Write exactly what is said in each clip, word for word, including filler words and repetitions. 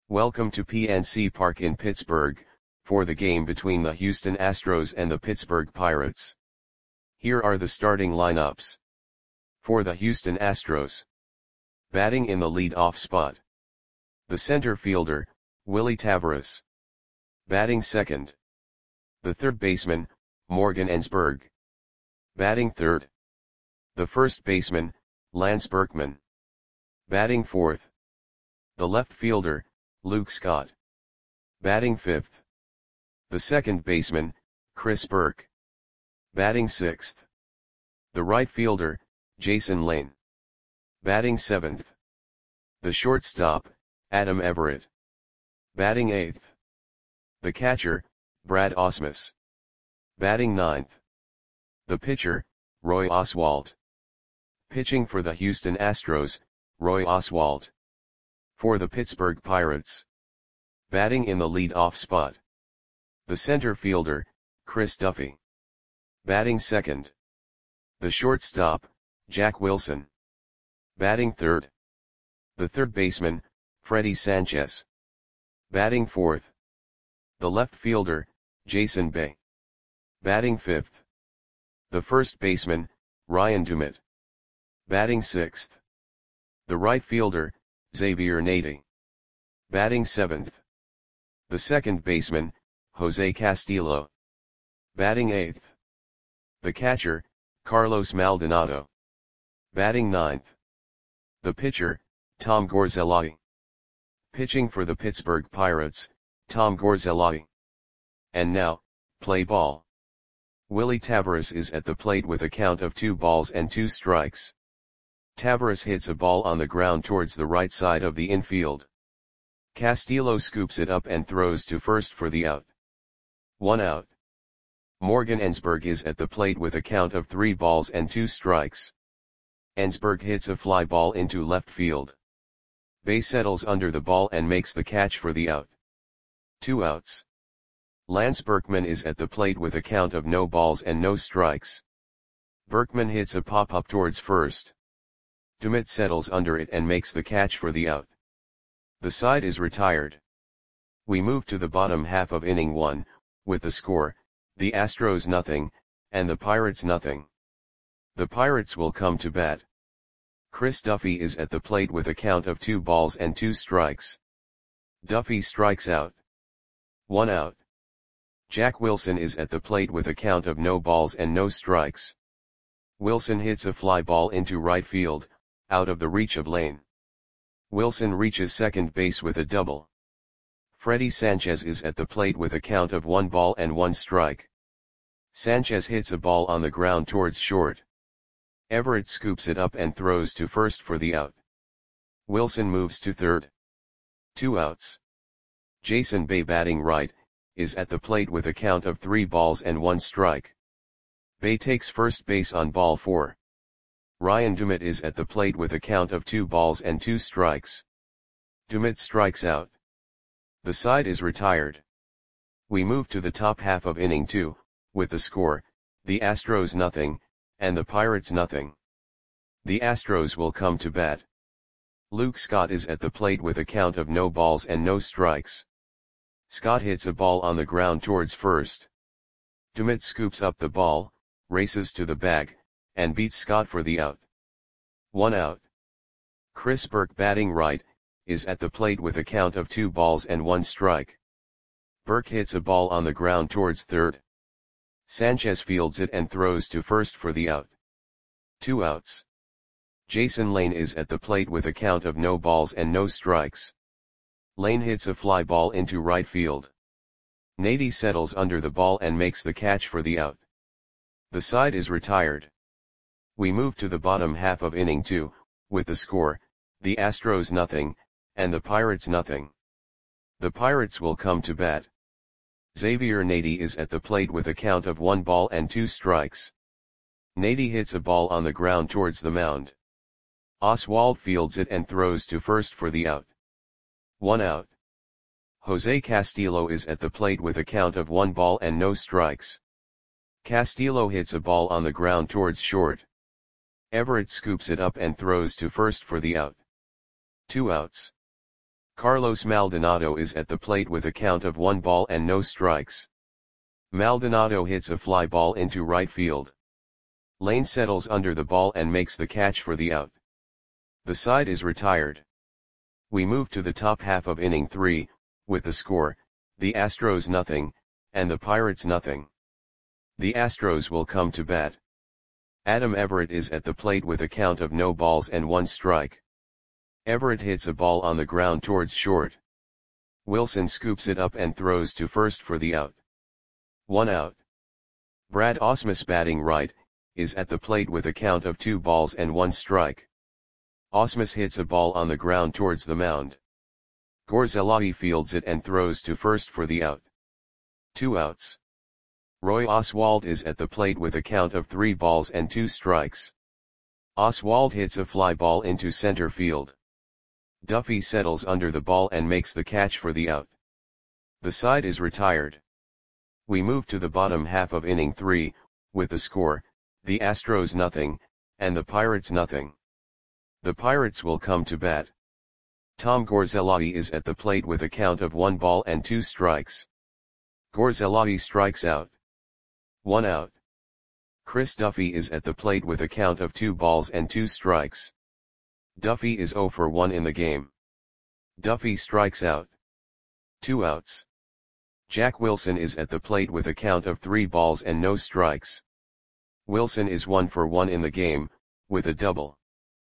Welcome to P N C Park in Pittsburgh, for the game between the Houston Astros and the Pittsburgh Pirates. Here are the starting lineups. For the Houston Astros. Batting in the lead-off spot. The center fielder, Willy Taveras. Batting second. The third baseman, Morgan Ensberg. Batting third. The first baseman, Lance Berkman. Batting fourth. The left fielder, Luke Scott. Batting fifth. The second baseman, Chris Burke. Batting sixth. The right fielder, Jason Lane. Batting seventh. The shortstop, Adam Everett. Batting eighth. The catcher, Brad Ausmus. Batting ninth. The pitcher, Roy Oswalt. Pitching for the Houston Astros, Roy Oswalt. For the Pittsburgh Pirates. Batting in the lead-off spot. The center fielder, Chris Duffy. Batting second. The shortstop, Jack Wilson. Batting third. The third baseman, Freddie Sanchez. Batting fourth. The left fielder, Jason Bay. Batting fifth. The first baseman, Ryan Dumit. Batting sixth. The right fielder, Xavier Nady. Batting seventh. The second baseman, Jose Castillo. Batting eighth. The catcher, Carlos Maldonado. Batting ninth. The pitcher, Tom Gorzelli. Pitching for the Pittsburgh Pirates, Tom Gorzelli. And now, play ball. Willy Taveras is at the plate with a count of two balls and two strikes. Taveras hits a ball on the ground towards the right side of the infield. Castillo scoops it up and throws to first for the out. One out. Morgan Ensberg is at the plate with a count of three balls and two strikes. Ensberg hits a fly ball into left field. Bay settles under the ball and makes the catch for the out. Two outs. Lance Berkman is at the plate with a count of no balls and no strikes. Berkman hits a pop-up towards first. Dumit settles under it and makes the catch for the out. The side is retired. We move to the bottom half of inning one, with the score, the Astros nothing, and the Pirates nothing. The Pirates will come to bat. Chris Duffy is at the plate with a count of two balls and two strikes. Duffy strikes out. One out. Jack Wilson is at the plate with a count of no balls and no strikes. Wilson hits a fly ball into right field, out of the reach of Lane. Wilson reaches second base with a double. Freddie Sanchez is at the plate with a count of one ball and one strike. Sanchez hits a ball on the ground towards short. Everett scoops it up and throws to first for the out. Wilson moves to third. Two outs. Jason Bay, batting right, is at the plate with a count of three balls and one strike. Bay takes first base on ball four. Ryan Dumit is at the plate with a count of two balls and two strikes. Dumit strikes out. The side is retired. We move to the top half of inning two, with the score, the Astros nothing, and the Pirates nothing. The Astros will come to bat. Luke Scott is at the plate with a count of no balls and no strikes. Scott hits a ball on the ground towards first. Dumit scoops up the ball, races to the bag, and beats Scott for the out. One out. Chris Burke, batting right, is at the plate with a count of two balls and one strike. Burke hits a ball on the ground towards third. Sanchez fields it and throws to first for the out. Two outs. Jason Lane is at the plate with a count of no balls and no strikes. Lane hits a fly ball into right field. Nady settles under the ball and makes the catch for the out. The side is retired. We move to the bottom half of inning two, with the score, the Astros nothing, and the Pirates nothing. The Pirates will come to bat. Xavier Nady is at the plate with a count of one ball and two strikes. Nady hits a ball on the ground towards the mound. Oswalt fields it and throws to first for the out. One out. Jose Castillo is at the plate with a count of one ball and no strikes. Castillo hits a ball on the ground towards short. Everett scoops it up and throws to first for the out. Two outs. Carlos Maldonado is at the plate with a count of one ball and no strikes. Maldonado hits a fly ball into right field. Lane settles under the ball and makes the catch for the out. The side is retired. We move to the top half of inning three, with the score, the Astros nothing, and the Pirates nothing. The Astros will come to bat. Adam Everett is at the plate with a count of no balls and one strike. Everett hits a ball on the ground towards short. Wilson scoops it up and throws to first for the out. One out. Brad Ausmus, batting right, is at the plate with a count of two balls and one strike. Ausmus hits a ball on the ground towards the mound. Gorzelli fields it and throws to first for the out. Two outs. Roy Oswalt is at the plate with a count of three balls and two strikes. Oswalt hits a fly ball into center field. Duffy settles under the ball and makes the catch for the out. The side is retired. We move to the bottom half of inning three, with the score, the Astros nothing, and the Pirates nothing. The Pirates will come to bat. Tom Gorzelli is at the plate with a count of one ball and two strikes. Gorzelli strikes out. One out. Chris Duffy is at the plate with a count of two balls and two strikes. Duffy is zero for one in the game. Duffy strikes out. Two outs. Jack Wilson is at the plate with a count of three balls and no strikes. Wilson is one for one in the game, with a double.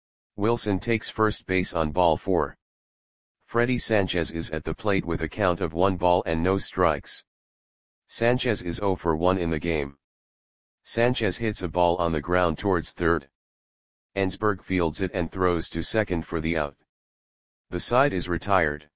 Wilson takes first base on ball four. Freddie Sanchez is at the plate with a count of one ball and no strikes. Sanchez is zero for one in the game. Sanchez hits a ball on the ground towards third. Ensberg fields it and throws to second for the out. The side is retired.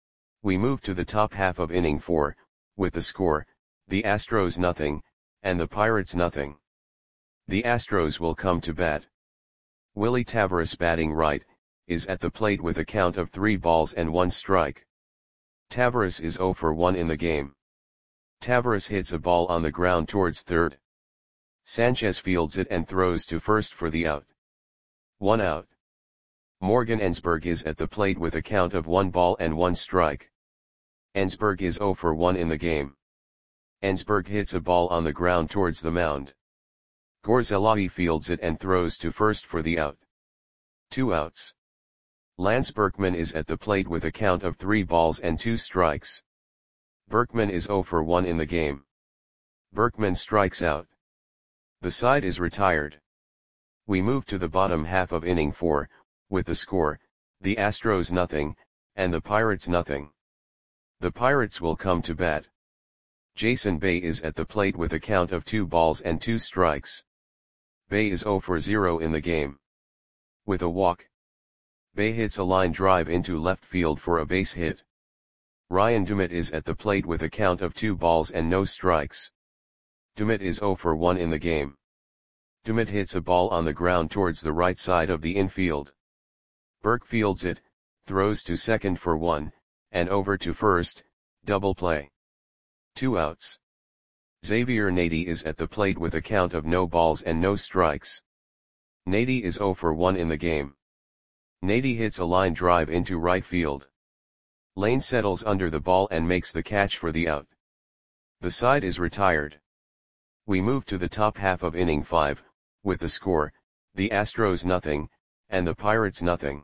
We move to the top half of inning four, with the score, the Astros nothing, and the Pirates nothing. The Astros will come to bat. Willie Taveras, batting right, is at the plate with a count of three balls and one strike. Taveras is zero for one in the game. Taveras hits a ball on the ground towards third. Sanchez fields it and throws to first for the out. One out. Morgan Ensberg is at the plate with a count of one ball and one strike. Ensberg is zero for one in the game. Ensberg hits a ball on the ground towards the mound. Gorzelli fields it and throws to first for the out. Two outs. Lance Berkman is at the plate with a count of three balls and two strikes. Berkman is zero for one in the game. Berkman strikes out. The side is retired. We move to the bottom half of inning four, with the score, the Astros nothing, and the Pirates nothing. The Pirates will come to bat. Jason Bay is at the plate with a count of two balls and two strikes. Bay is zero for zero in the game. With a walk. Bay hits a line drive into left field for a base hit. Ryan Dumit is at the plate with a count of two balls and no strikes. Dumit is zero for one in the game. Dumit hits a ball on the ground towards the right side of the infield. Burke fields it, throws to second for one, and over to first, double play. Two outs. Xavier Nady is at the plate with a count of no balls and no strikes. Nady is zero for one in the game. Nady hits a line drive into right field. Lane settles under the ball and makes the catch for the out. The side is retired. We move to the top half of inning five, with the score, the Astros nothing, and the Pirates nothing.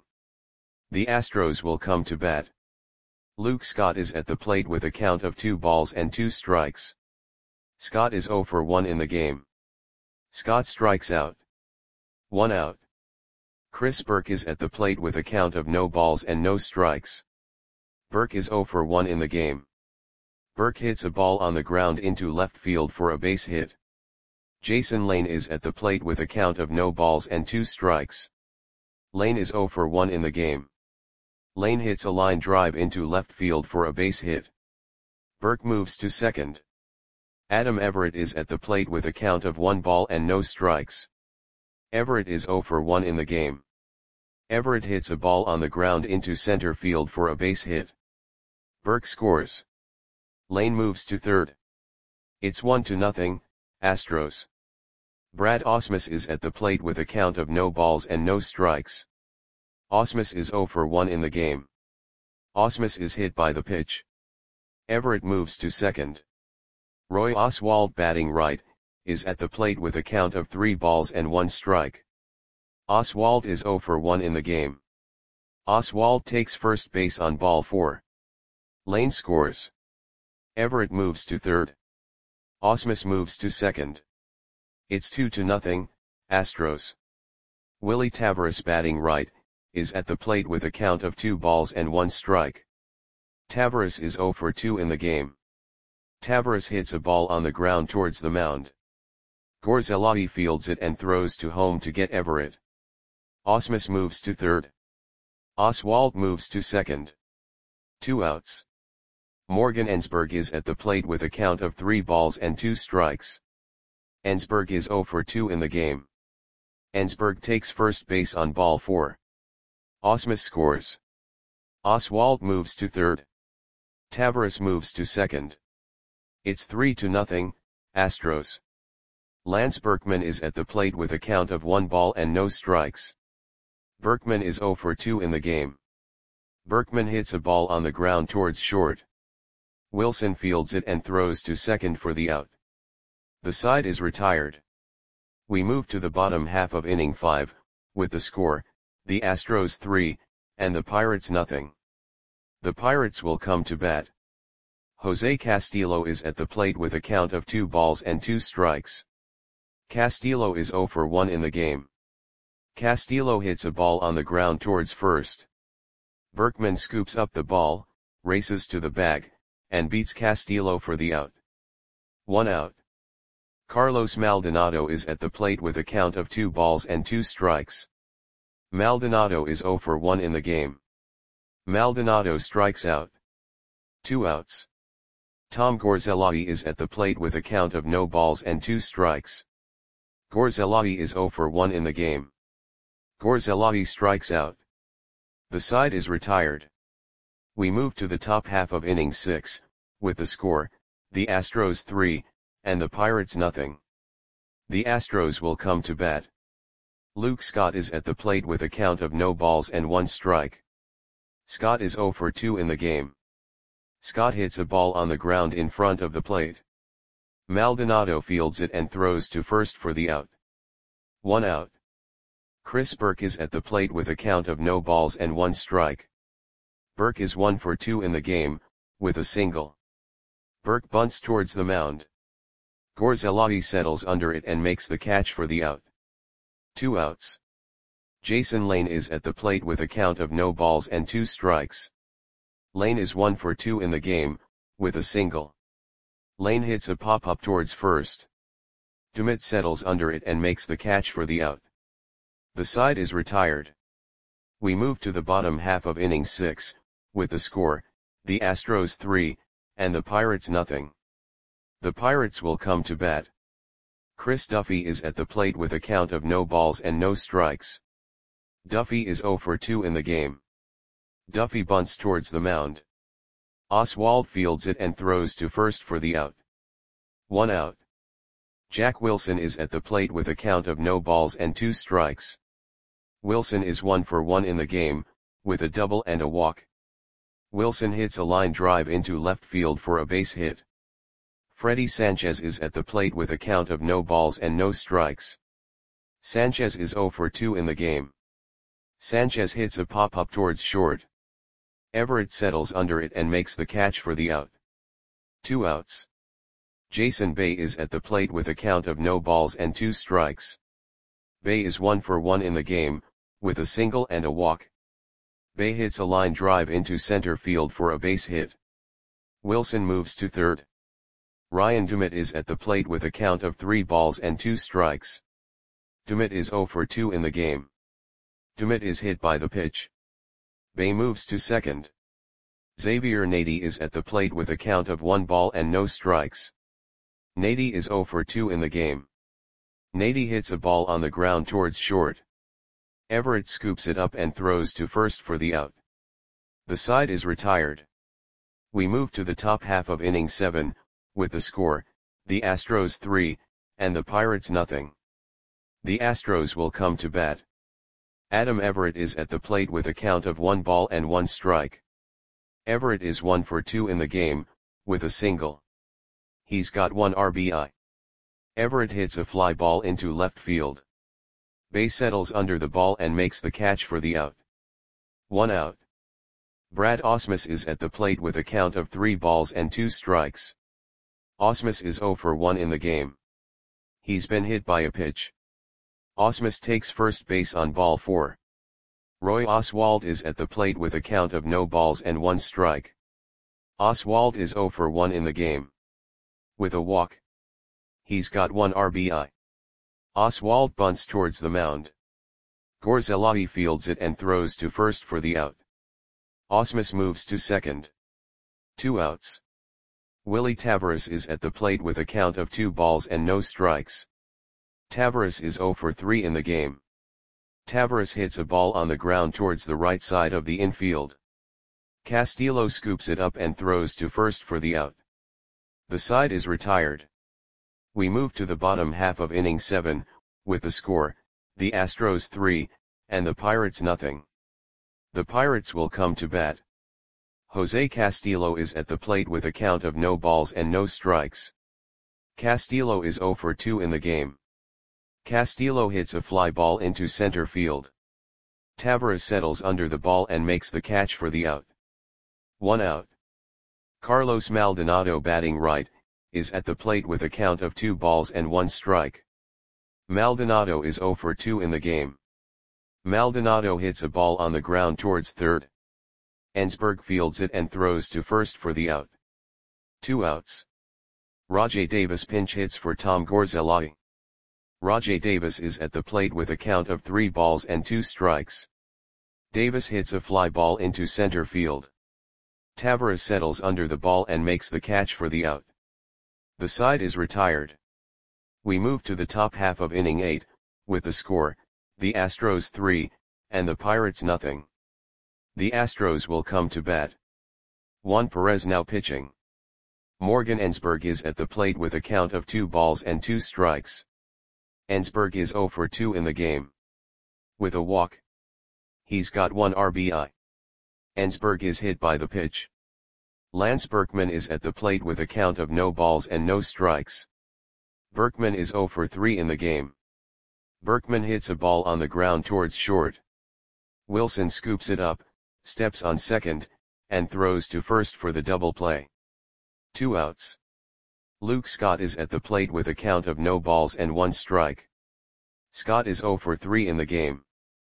The Astros will come to bat. Luke Scott is at the plate with a count of two balls and two strikes. Scott is zero for one in the game. Scott strikes out. One out. Chris Burke is at the plate with a count of no balls and no strikes. Burke is zero for one in the game. Burke hits a ball on the ground into left field for a base hit. Jason Lane is at the plate with a count of no balls and two strikes. Lane is zero for one in the game. Lane hits a line drive into left field for a base hit. Burke moves to second. Adam Everett is at the plate with a count of one ball and no strikes. Everett is zero for one in the game. Everett hits a ball on the ground into center field for a base hit. Burke scores. Lane moves to third. It's one to nothing, Astros. Brad Ausmus is at the plate with a count of no balls and no strikes. Ausmus is zero for one in the game. Ausmus is hit by the pitch. Everett moves to second. Roy Oswalt, batting right, is at the plate with a count of three balls and one strike. Oswalt is zero for one in the game. Oswalt takes first base on ball four. Lane scores. Everett moves to third. Ausmus moves to second. It's two to nothing, Astros. Willie Taveras, batting right, is at the plate with a count of two balls and one strike. Taveras is zero for two in the game. Taveras hits a ball on the ground towards the mound. Gorzelli fields it and throws to home to get Everett. Ausmus moves to third. Oswalt moves to second. Two outs. Morgan Ensberg is at the plate with a count of three balls and two strikes. Ensberg is zero for two in the game. Ensberg takes first base on ball four. Ausmus scores. Oswalt moves to third. Taveras moves to second. It's three to nothing, Astros. Lance Berkman is at the plate with a count of one ball and no strikes. Berkman is zero for two in the game. Berkman hits a ball on the ground towards short. Wilson fields it and throws to second for the out. The side is retired. We move to the bottom half of inning five, with the score, the Astros three, and the Pirates nothing. The Pirates will come to bat. Jose Castillo is at the plate with a count of two balls and two strikes. Castillo is zero for one in the game. Castillo hits a ball on the ground towards first. Berkman scoops up the ball, races to the bag, and beats Castillo for the out. One out. Carlos Maldonado is at the plate with a count of two balls and two strikes. Maldonado is zero for one in the game. Maldonado strikes out. Two outs. Tom Gorzelli is at the plate with a count of no balls and two strikes. Gorzelli is zero for one in the game. Gorzelli strikes out. The side is retired. We move to the top half of inning six, with the score, the Astros three, and the Pirates nothing. The Astros will come to bat. Luke Scott is at the plate with a count of no balls and one strike. Scott is zero for two in the game. Scott hits a ball on the ground in front of the plate. Maldonado fields it and throws to first for the out. One out. Chris Burke is at the plate with a count of no balls and one strike. Burke is one for two in the game, with a single. Burke bunts towards the mound. Gorzelli settles under it and makes the catch for the out. Two outs. Jason Lane is at the plate with a count of no balls and two strikes. Lane is one for two in the game, with a single. Lane hits a pop-up towards first. Dumit settles under it and makes the catch for the out. The side is retired. We move to the bottom half of inning six, with the score, the Astros three, and the Pirates nothing. The Pirates will come to bat. Chris Duffy is at the plate with a count of no balls and no strikes. Duffy is zero for two in the game. Duffy bunts towards the mound. Oswalt fields it and throws to first for the out. One out. Jack Wilson is at the plate with a count of no balls and two strikes. Wilson is one for one in the game, with a double and a walk. Wilson hits a line drive into left field for a base hit. Freddie Sanchez is at the plate with a count of no balls and no strikes. Sanchez is zero for two in the game. Sanchez hits a pop-up towards short. Everett settles under it and makes the catch for the out. Two outs. Jason Bay is at the plate with a count of no balls and two strikes. Bay is one for one in the game, with a single and a walk. Bay hits a line drive into center field for a base hit. Wilson moves to third. Ryan Dumit is at the plate with a count of three balls and two strikes. Dumit is zero for two in the game. Dumit is hit by the pitch. Bay moves to second. Xavier Nady is at the plate with a count of one ball and no strikes. Nady is zero for two in the game. Nady hits a ball on the ground towards short. Everett scoops it up and throws to first for the out. The side is retired. We move to the top half of inning seven, with the score, the Astros three, and the Pirates nothing. The Astros will come to bat. Adam Everett is at the plate with a count of one ball and one strike. Everett is one for two in the game, with a single. He's got one R B I. Everett hits a fly ball into left field. Bae settles under the ball and makes the catch for the out. One out. Brad Ausmus is at the plate with a count of three balls and two strikes. Ausmus is zero for one in the game. He's been hit by a pitch. Ausmus takes first base on ball four. Roy Oswalt is at the plate with a count of no balls and one strike. Oswalt is zero for one in the game. With a walk. He's got one R B I. Oswalt bunts towards the mound. Gorzelai fields it and throws to first for the out. Ausmus moves to second. Two outs. Willie Taveras is at the plate with a count of two balls and no strikes. Taveras is zero for three in the game. Taveras hits a ball on the ground towards the right side of the infield. Castillo scoops it up and throws to first for the out. The side is retired. We move to the bottom half of inning seven, with the score, the Astros three, and the Pirates nothing. The Pirates will come to bat. Jose Castillo is at the plate with a count of no balls and no strikes. Castillo is zero for two in the game. Castillo hits a fly ball into center field. Taveras settles under the ball and makes the catch for the out. One out. Carlos Maldonado, batting right, is at the plate with a count of two balls and one strike. Maldonado is zero for two in the game. Maldonado hits a ball on the ground towards third. Ensberg fields it and throws to first for the out. Two outs. Rajai Davis pinch hits for Tom Gorzelai. Rajai Davis is at the plate with a count of three balls and two strikes. Davis hits a fly ball into center field. Taveras settles under the ball and makes the catch for the out. The side is retired. We move to the top half of inning eight, with the score, the Astros three, and the Pirates nothing. The Astros will come to bat. Juan Perez now pitching. Morgan Ensberg is at the plate with a count of two balls and two strikes. Ensberg is zero for two in the game. With a walk. He's got one R B I. Ensberg is hit by the pitch. Lance Berkman is at the plate with a count of no balls and no strikes. Berkman is zero for three in the game. Berkman hits a ball on the ground towards short. Wilson scoops it up, steps on second, and throws to first for the double play. Two outs. Luke Scott is at the plate with a count of no balls and one strike. Scott is zero for three in the game.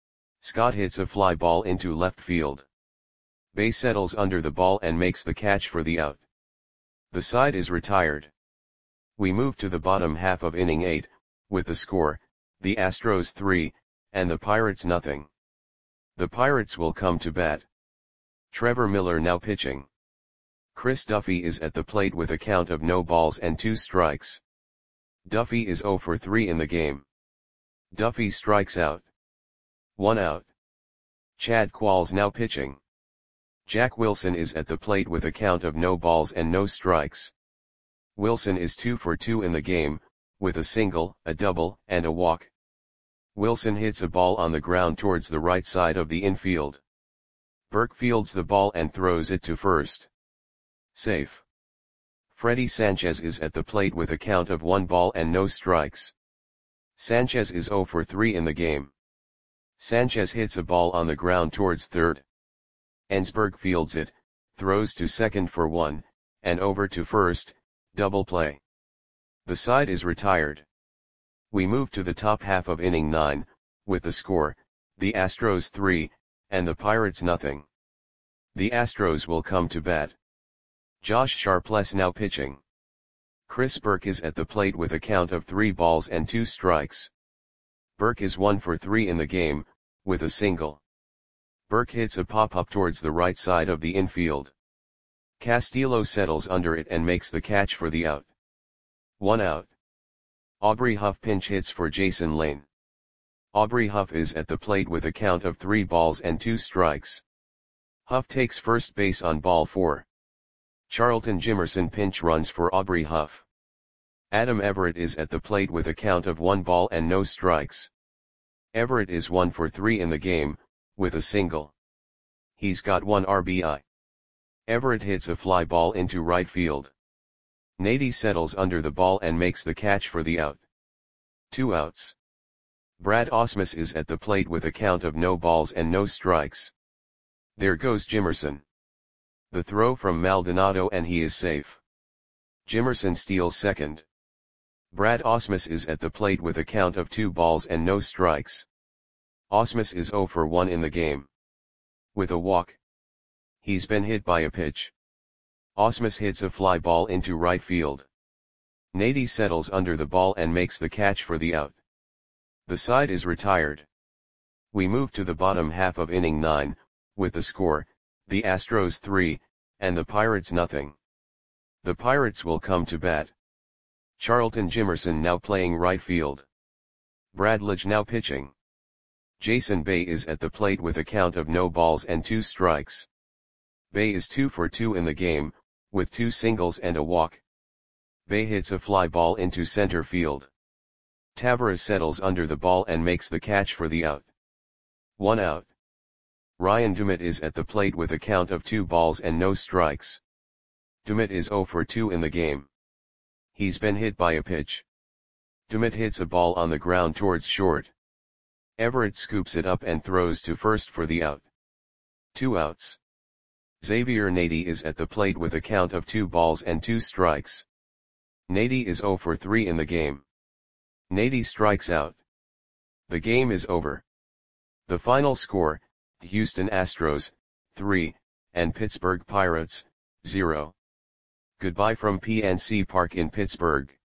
Scott hits a fly ball into left field. Bae settles under the ball and makes the catch for the out. The side is retired. We move to the bottom half of inning eight, with the score, the Astros three, and the Pirates nothing. The Pirates will come to bat. Trevor Miller now pitching. Chris Duffy is at the plate with a count of no balls and two strikes. Duffy is zero for three in the game. Duffy strikes out. One out. Chad Qualls now pitching. Jack Wilson is at the plate with a count of no balls and no strikes. Wilson is two for two in the game, with a single, a double, and a walk. Wilson hits a ball on the ground towards the right side of the infield. Burke fields the ball and throws it to first. Safe. Freddie Sanchez is at the plate with a count of one ball and no strikes. Sanchez is zero for three in the game. Sanchez hits a ball on the ground towards third. Ensberg fields it, throws to second for one, and over to first, double play. The side is retired. We move to the top half of inning nine, with the score, the Astros three, and the Pirates nothing. The Astros will come to bat. Josh Sharpless now pitching. Chris Burke is at the plate with a count of three balls and two strikes. Burke is one for three in the game, with a single. Burke hits a pop-up towards the right side of the infield. Castillo settles under it and makes the catch for the out. One out. Aubrey Huff pinch hits for Jason Lane. Aubrey Huff is at the plate with a count of three balls and two strikes. Huff takes first base on ball four. Charlton Jimerson pinch runs for Aubrey Huff. Adam Everett is at the plate with a count of one ball and no strikes. Everett is one for three in the game, with a single. He's got one R B I. Everett hits a fly ball into right field. Nady settles under the ball and makes the catch for the out. Two outs. Brad Ausmus is at the plate with a count of no balls and no strikes. There goes Jimerson. The throw from Maldonado and he is safe. Jimerson steals second. Brad Ausmus is at the plate with a count of two balls and no strikes. Ausmus is oh for one in the game. With a walk. He's been hit by a pitch. Ausmus hits a fly ball into right field. Nady settles under the ball and makes the catch for the out. The side is retired. We move to the bottom half of inning nine, with the score, the Astros three, and the Pirates nothing. The Pirates will come to bat. Charlton Jimerson now playing right field. Brad Lidge now pitching. Jason Bay is at the plate with a count of no balls and two strikes. Bay is two for two in the game, with two singles and a walk. Bay hits a fly ball into center field. Tavares settles under the ball and makes the catch for the out. One out. Ryan Dumit is at the plate with a count of two balls and no strikes. Dumit is oh for two in the game. He's been hit by a pitch. Dumit hits a ball on the ground towards short. Everett scoops it up and throws to first for the out. Two outs. Xavier Nady is at the plate with a count of two balls and two strikes. Nady is oh for three in the game. Nady strikes out. The game is over. The final score, Houston Astros, three, and Pittsburgh Pirates, zero. Goodbye from P N C Park in Pittsburgh.